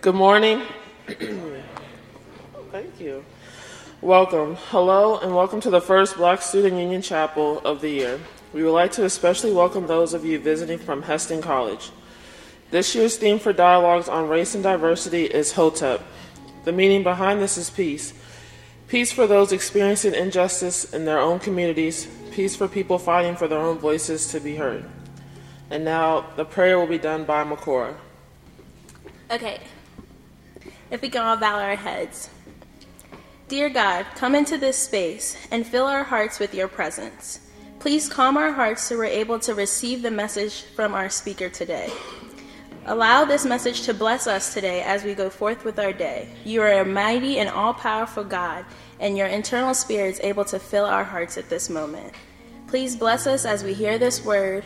Good morning. Thank you. Welcome. Hello, and welcome to the first Black Student Union Chapel of the year. We would like to especially welcome those of you visiting from Heston College. This year's theme for dialogues on race and diversity is Hotep. The meaning behind this is peace. Peace for those experiencing injustice in their own communities. Peace for people fighting for their own voices to be heard. And now the prayer will be done by Makora. Okay. If we can all bow our heads. Dear God, come into this space and fill our hearts with your presence. Please calm our hearts so we're able to receive the message from our speaker today. Allow this message to bless us today as we go forth with our day. You are a mighty and all-powerful God, and your internal spirit is able to fill our hearts at this moment. Please bless us as we hear this word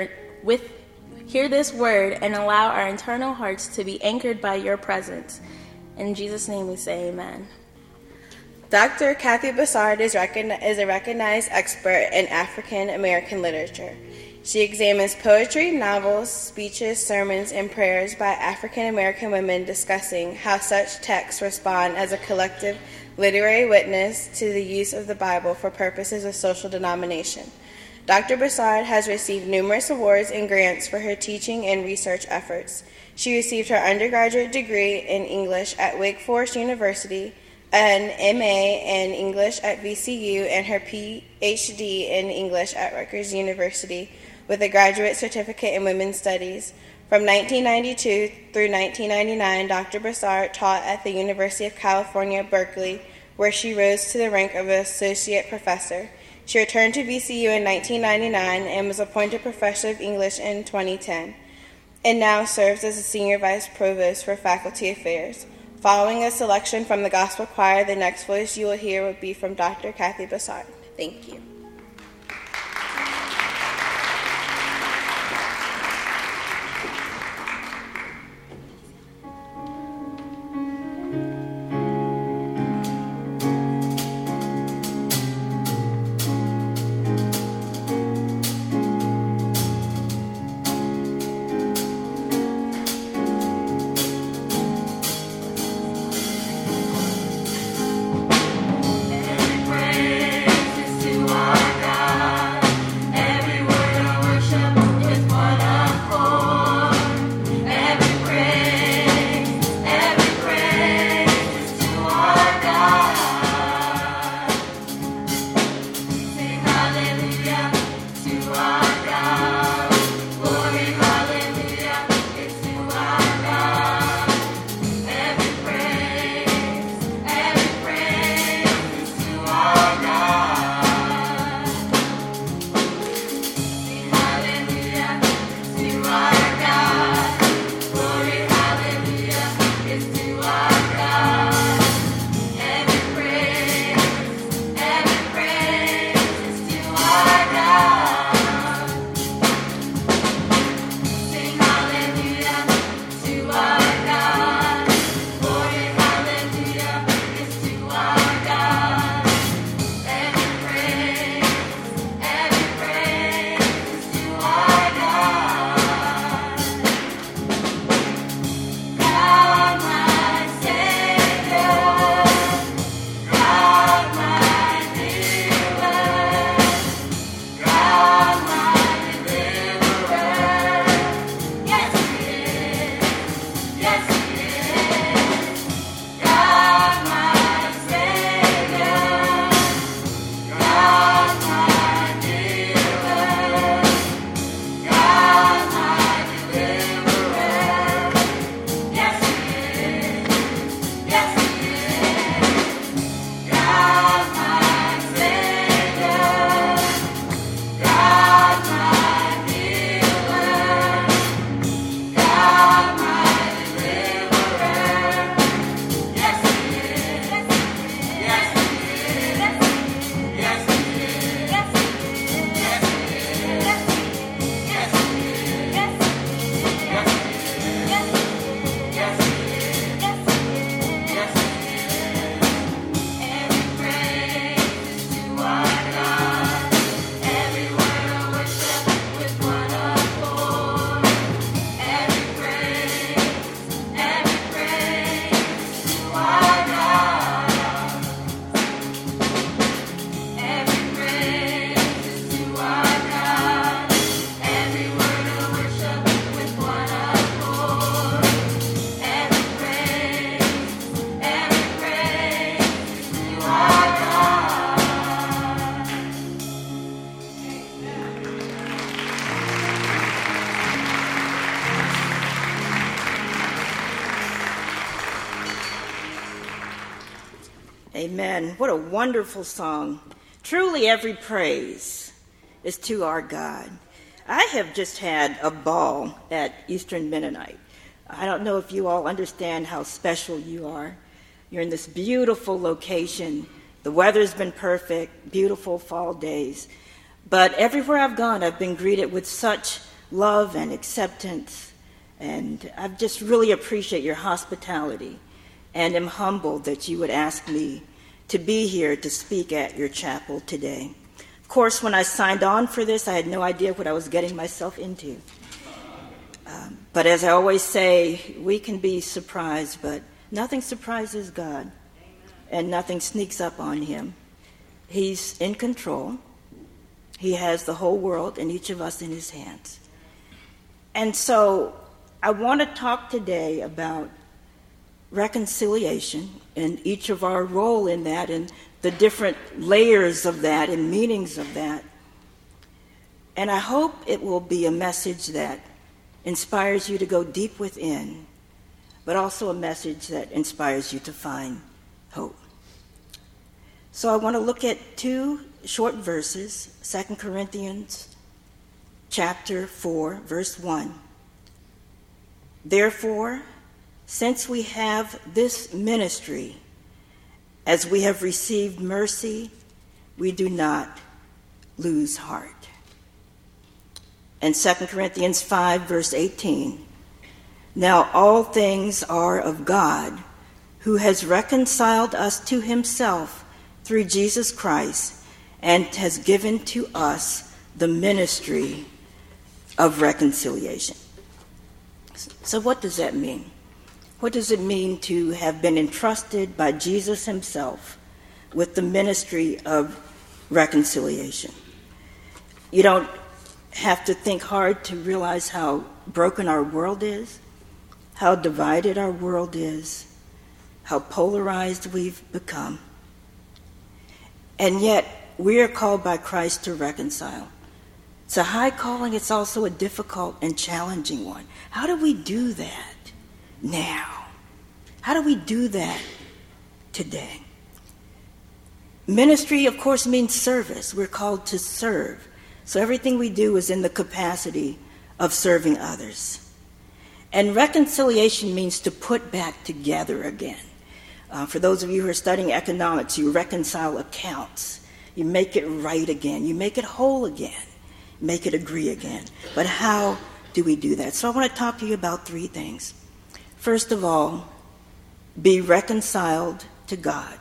and allow our internal hearts to be anchored by your presence. In Jesus' name we say amen. Dr. Kathy Bessard is a recognized expert in African American literature. She examines poetry, novels, speeches, sermons, and prayers by African American women discussing how such texts respond as a collective literary witness to the use of the Bible for purposes of social denomination. Dr. Bessard has received numerous awards and grants for her teaching and research efforts. She received her undergraduate degree in English at Wake Forest University, an MA in English at VCU, and her PhD in English at Rutgers University with a graduate certificate in women's studies. From 1992 through 1999, Dr. Bessard taught at the University of California, Berkeley, where she rose to the rank of an associate professor. She returned to VCU in 1999 and was appointed professor of English in 2010, and now serves as a senior vice provost for faculty affairs. Following a selection from the gospel choir, the next voice you will hear will be from Dr. Kathy Bessard. Thank you. Every praise is to our Amen. What a wonderful song. Truly every praise is to our God. I have just had a ball at Eastern Mennonite. I don't know if you all understand how special you are. You're in this beautiful location. The weather's been perfect, beautiful fall days. But everywhere I've gone, I've been greeted with such love and acceptance. And I just really appreciate your hospitality and am humbled that you would ask me to be here to speak at your chapel today. Of course, when I signed on for this, I had no idea what I was getting myself into. But as I always say, we can be surprised, but nothing surprises God, and nothing sneaks up on him. He's in control. He has the whole world and each of us in his hands. And so I want to talk today about reconciliation and each of our role in that and the different layers of that and meanings of that. And I hope it will be a message that inspires you to go deep within, but also a message that inspires you to find hope. So I want to look at two short verses, 2 Corinthians chapter 4, verse 1. Therefore, since we have this ministry, as we have received mercy, we do not lose heart. And 2 Corinthians 5, verse 18. Now all things are of God, who has reconciled us to himself through Jesus Christ, and has given to us the ministry of reconciliation. So what does that mean? What does it mean to have been entrusted by Jesus himself with the ministry of reconciliation? You don't have to think hard to realize how broken our world is, how divided our world is, how polarized we've become. And yet, we are called by Christ to reconcile. It's a high calling, it's also a difficult and challenging one. How do we do that now? How do we do that today? Ministry, of course, means service. We're called to serve. So everything we do is in the capacity of serving others. And reconciliation means to put back together again. For those of you who are studying economics, you reconcile accounts. You make it right again. You make it whole again. Make it agree again. But how do we do that? So I want to talk to you about three things. First of all, be reconciled to God.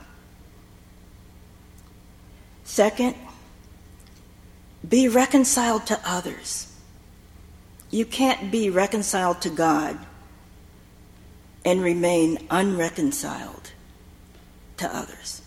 Second, be reconciled to others. You can't be reconciled to God and remain unreconciled to others.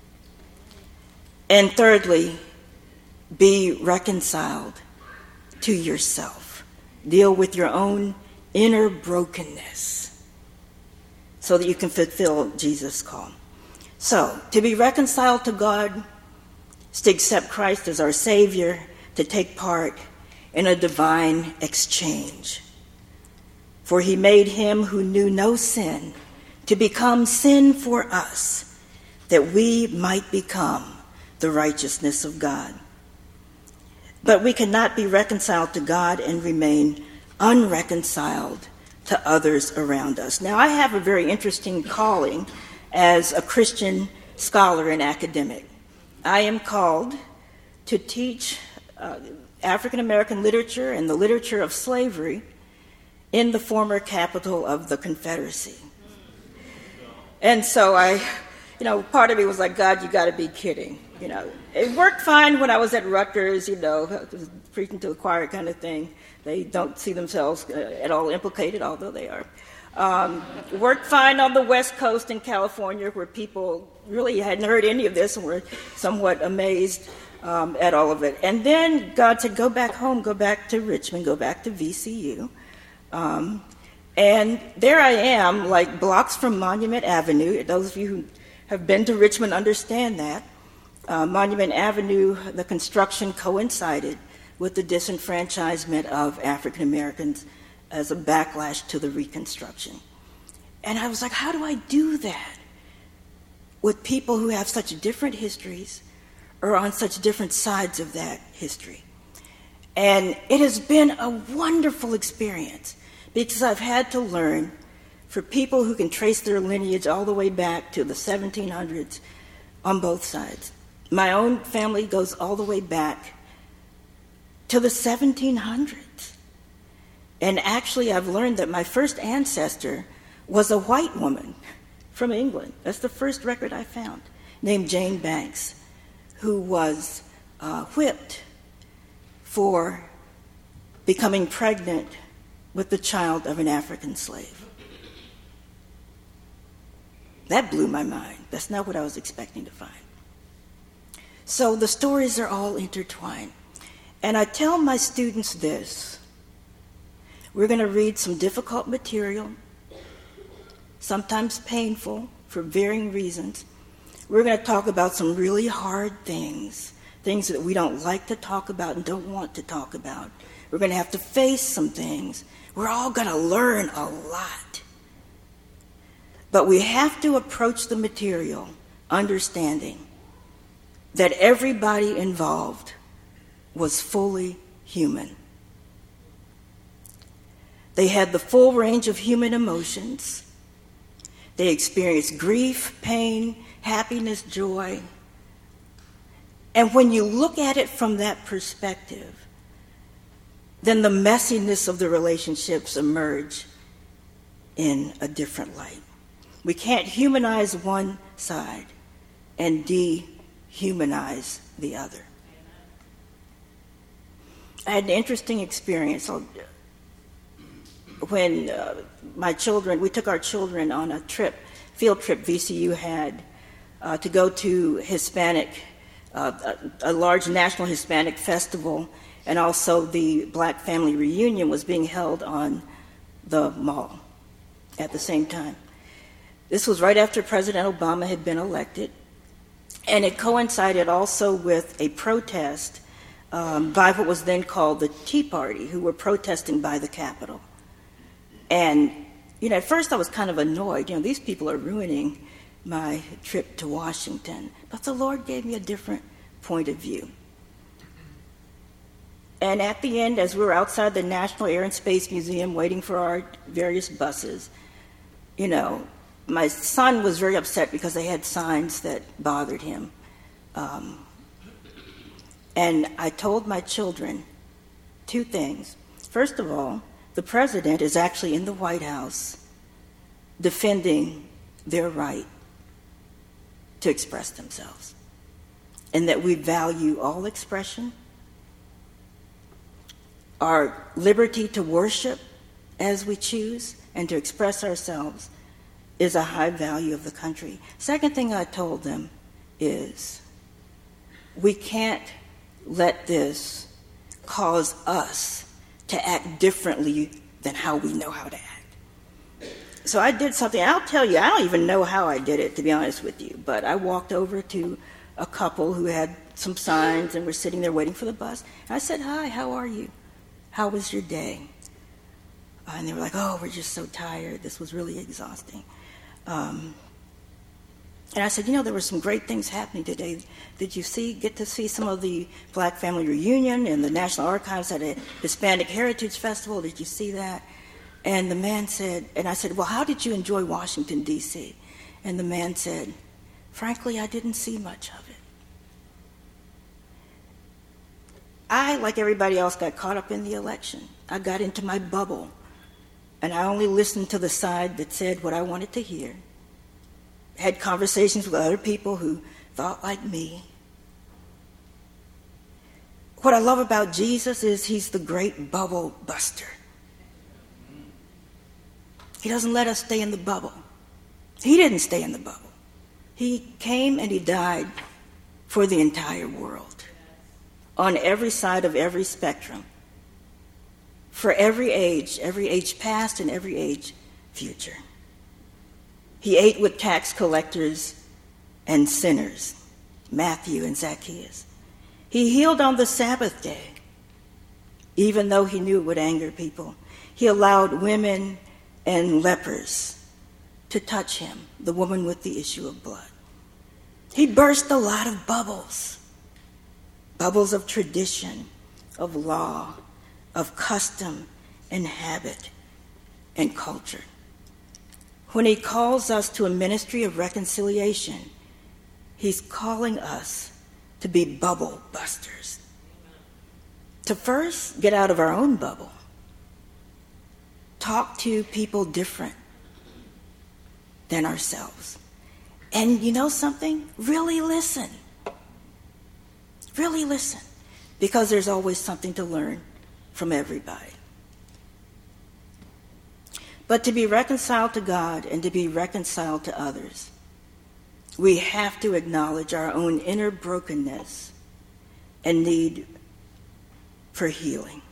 And thirdly, be reconciled to yourself. Deal with your own inner brokenness so that you can fulfill Jesus' call. So, to be reconciled to God is to accept Christ as our Savior, to take part in a divine exchange. For he made him who knew no sin to become sin for us, that we might become the righteousness of God. But we cannot be reconciled to God and remain unreconciled to others around us. Now, I have a very interesting calling as a Christian scholar and academic. I am called to teach African American literature and the literature of slavery in the former capital of the Confederacy. And so part of me was like, God, you got to be kidding. It worked fine when I was at Rutgers, preaching to the choir kind of thing. They don't see themselves at all implicated, although they are. Worked fine on the West Coast in California, where people really hadn't heard any of this and were somewhat amazed at all of it. And then God said, go back home, go back to Richmond, go back to VCU. And there I am, like blocks from Monument Avenue. Those of you who have been to Richmond understand that. Monument Avenue, the construction coincided with the disenfranchisement of African Americans as a backlash to the Reconstruction. And I was like, how do I do that? with people who have such different histories or on such different sides of that history. And it has been a wonderful experience because I've had to learn for people who can trace their lineage all the way back to the 1700s on both sides. My own family goes all the way back to the 1700s. And actually, I've learned that my first ancestor was a white woman from England. That's the first record I found, named Jane Banks, who was whipped for becoming pregnant with the child of an African slave. That blew my mind. That's not what I was expecting to find. So the stories are all intertwined. And I tell my students this. We're going to read some difficult material, sometimes painful for varying reasons. We're going to talk about some really hard things that we don't like to talk about and don't want to talk about. We're going to have to face some things. We're all going to learn a lot. But we have to approach the material understanding that everybody involved was fully human. They had the full range of human emotions. They experienced grief, pain, happiness, joy. And when you look at it from that perspective, then the messiness of the relationships emerge in a different light. We can't humanize one side and dehumanize the other. I had an interesting experience when we took our children on a field trip VCU had to go to a large national Hispanic festival, and also the Black Family Reunion was being held on the mall at the same time. This was right after President Obama had been elected, and it coincided also with a protest by what was then called the Tea Party, who were protesting by the Capitol. And, at first I was kind of annoyed. These people are ruining my trip to Washington. But the Lord gave me a different point of view. And at the end, as we were outside the National Air and Space Museum waiting for our various buses, my son was very upset because they had signs that bothered him. And I told my children two things. First of all, the president is actually in the White House defending their right to express themselves, and that we value all expression. Our liberty to worship as we choose and to express ourselves is a high value of the country. Second thing I told them is we can't let this cause us to act differently than how we know how to act. So I did something. I'll tell you, I don't even know how I did it, to be honest with you, but I walked over to a couple who had some signs and were sitting there waiting for the bus. And I said, "Hi, how are you? How was your day?" And they were like, "Oh, we're just so tired. This was really exhausting." And I said, there were some great things happening today. Did you get to see some of the Black Family Reunion and the National Archives at a Hispanic Heritage Festival? Did you see that? And the man said, and I said, "Well, how did you enjoy Washington, D.C.? And the man said, "Frankly, I didn't see much of it." I, like everybody else, got caught up in the election. I got into my bubble, and I only listened to the side that said what I wanted to hear. Had conversations with other people who thought like me. What I love about Jesus is he's the great bubble buster. He doesn't let us stay in the bubble. He didn't stay in the bubble. He came and he died for the entire world, on every side of every spectrum, for every age past and every age future. He ate with tax collectors and sinners, Matthew and Zacchaeus. He healed on the Sabbath day, even though he knew it would anger people. He allowed women and lepers to touch him, the woman with the issue of blood. He burst a lot of bubbles. Bubbles of tradition, of law, of custom and habit and culture. When he calls us to a ministry of reconciliation, he's calling us to be bubble busters. To first get out of our own bubble. Talk to people different than ourselves. And you know something? Really listen. Really listen. Because there's always something to learn from everybody. But to be reconciled to God and to be reconciled to others, we have to acknowledge our own inner brokenness and need for healing.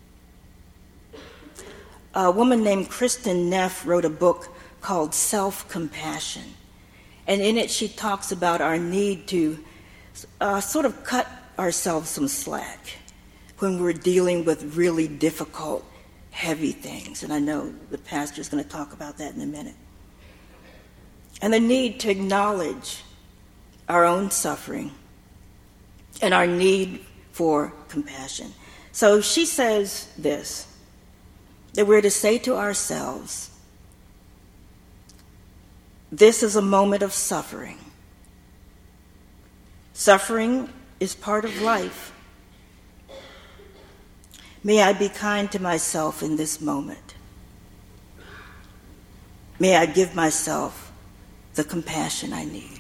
A woman named Kristen Neff wrote a book called Self-Compassion. And in it she talks about our need to sort of cut ourselves some slack when we're dealing with really difficult, heavy things. And I know the pastor's going to talk about that in a minute. And the need to acknowledge our own suffering and our need for compassion. So she says this, that we're to say to ourselves, this is a moment of suffering. Suffering is part of life. May I be kind to myself in this moment. May I give myself the compassion I need.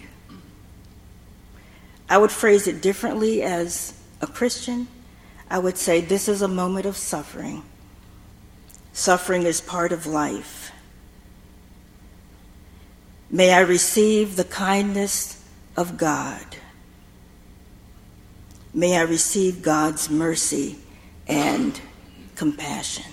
I would phrase it differently as a Christian. I would say this is a moment of suffering. Suffering is part of life. May I receive the kindness of God. May I receive God's mercy and compassion.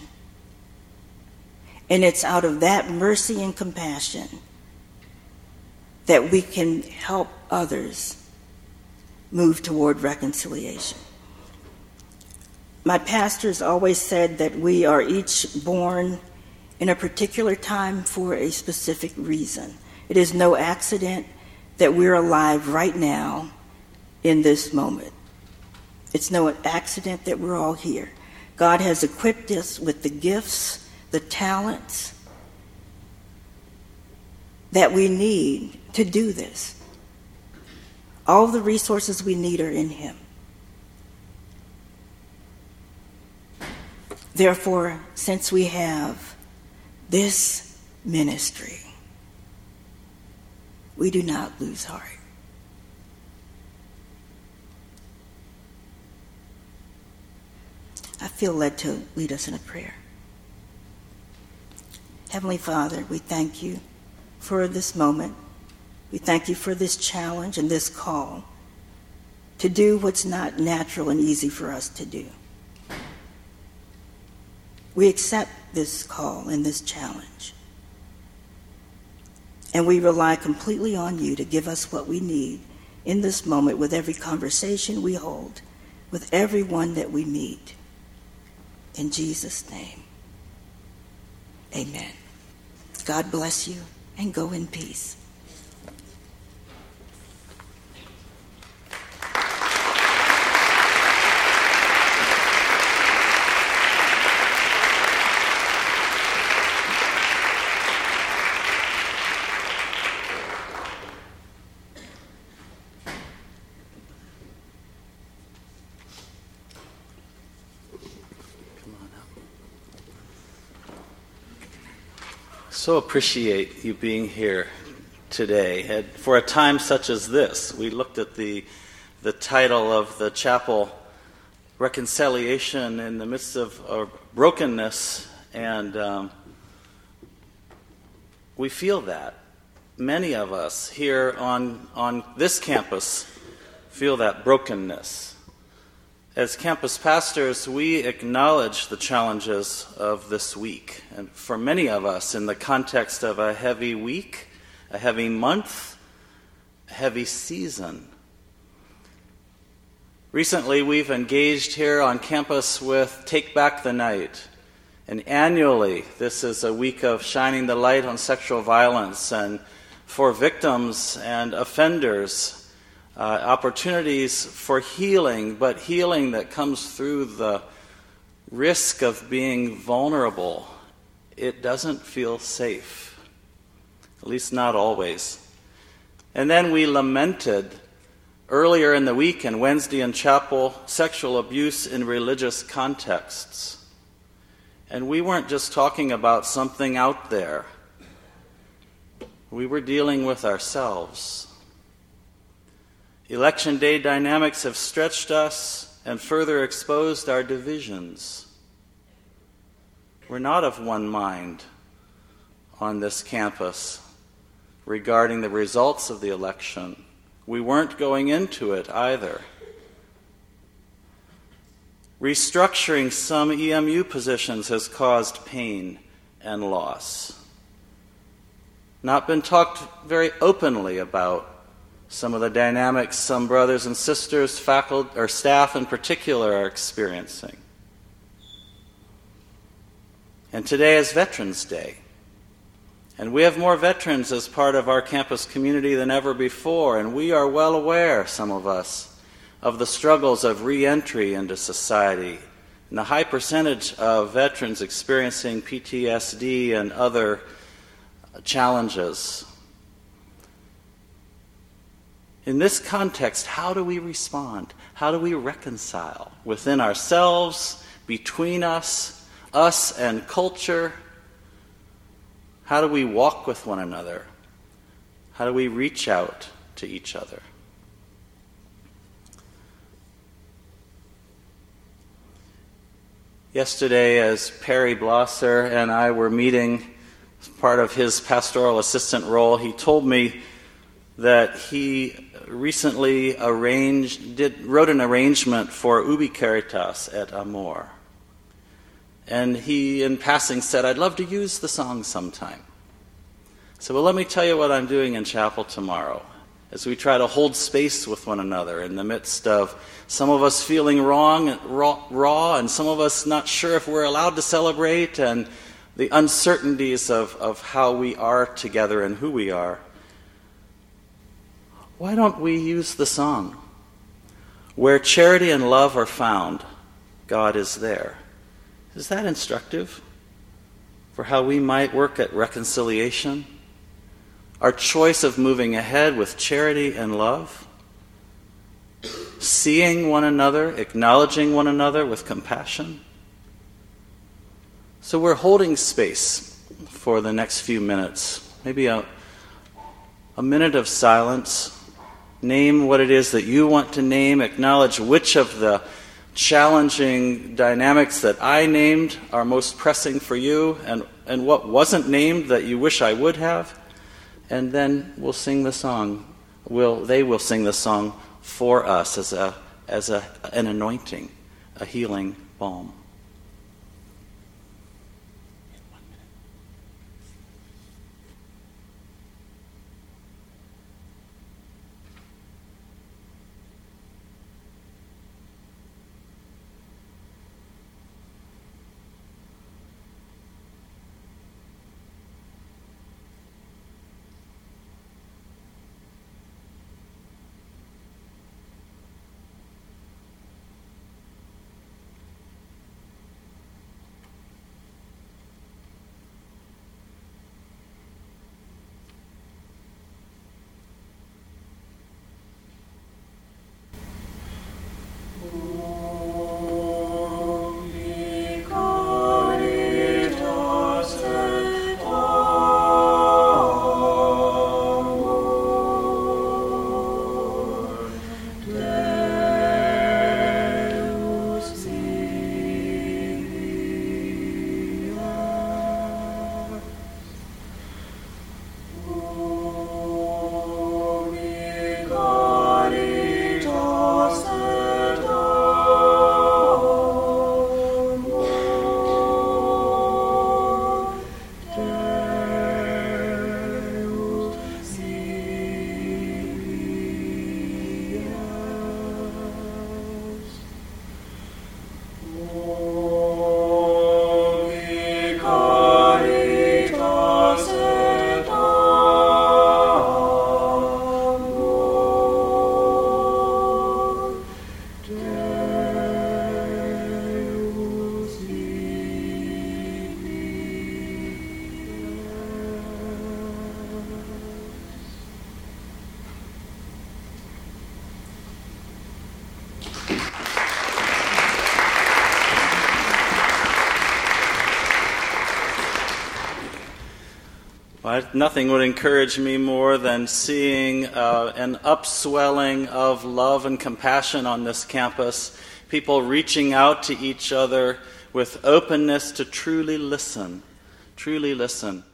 And it's out of that mercy and compassion that we can help others move toward reconciliation. My pastors always said that we are each born in a particular time for a specific reason. It is no accident that we're alive right now in this moment. It's no accident that we're all here. God has equipped us with the gifts, the talents that we need to do this. All the resources we need are in Him. Therefore, since we have this ministry, we do not lose heart. I feel led to lead us in a prayer. Heavenly Father, we thank you for this moment. We thank you for this challenge and this call to do what's not natural and easy for us to do. We accept this call and this challenge. And we rely completely on you to give us what we need in this moment with every conversation we hold, with everyone that we meet. In Jesus' name, amen. God bless you and go in peace. So appreciate you being here today. And for a time such as this, we looked at the title of the chapel, Reconciliation in the Midst of Brokenness, and we feel that. Many of us here on this campus feel that brokenness. As campus pastors, we acknowledge the challenges of this week. And for many of us, in the context of a heavy week, a heavy month, a heavy season. Recently, we've engaged here on campus with Take Back the Night. And annually, this is a week of shining the light on sexual violence and for victims and offenders opportunities for healing, but healing that comes through the risk of being vulnerable, it doesn't feel safe, at least not always. And then we lamented earlier in the week and Wednesday in chapel sexual abuse in religious contexts. And we weren't just talking about something out there. We were dealing with ourselves. Election day dynamics have stretched us and further exposed our divisions. We're not of one mind on this campus regarding the results of the election. We weren't going into it either. Restructuring some EMU positions has caused pain and loss. Not been talked very openly about some of the dynamics some brothers and sisters, faculty, or staff in particular, are experiencing. And today is Veterans Day. And we have more veterans as part of our campus community than ever before, and we are well aware, some of us, of the struggles of re-entry into society and the high percentage of veterans experiencing PTSD and other challenges. In this context, how do we respond? How do we reconcile within ourselves, between us and culture? How do we walk with one another? How do we reach out to each other? Yesterday, as Perry Blosser and I were meeting as part of his pastoral assistant role, he told me that he recently wrote an arrangement for Ubi Caritas at Amor. And he, in passing, said, "I'd love to use the song sometime." So, well, let me tell you what I'm doing in chapel tomorrow as we try to hold space with one another in the midst of some of us feeling raw, and some of us not sure if we're allowed to celebrate, and the uncertainties of how we are together and who we are. Why don't we use the song? Where charity and love are found, God is there. Is that instructive for how we might work at reconciliation? Our choice of moving ahead with charity and love? Seeing one another, acknowledging one another with compassion? So we're holding space for the next few minutes, maybe a minute of silence. Name what it is that you want to name. Acknowledge which of the challenging dynamics that I named are most pressing for you, and what wasn't named that you wish I would have. And then we'll sing the song. They will sing the song for us as an anointing, a healing balm. Nothing would encourage me more than seeing an upswelling of love and compassion on this campus, people reaching out to each other with openness to truly listen.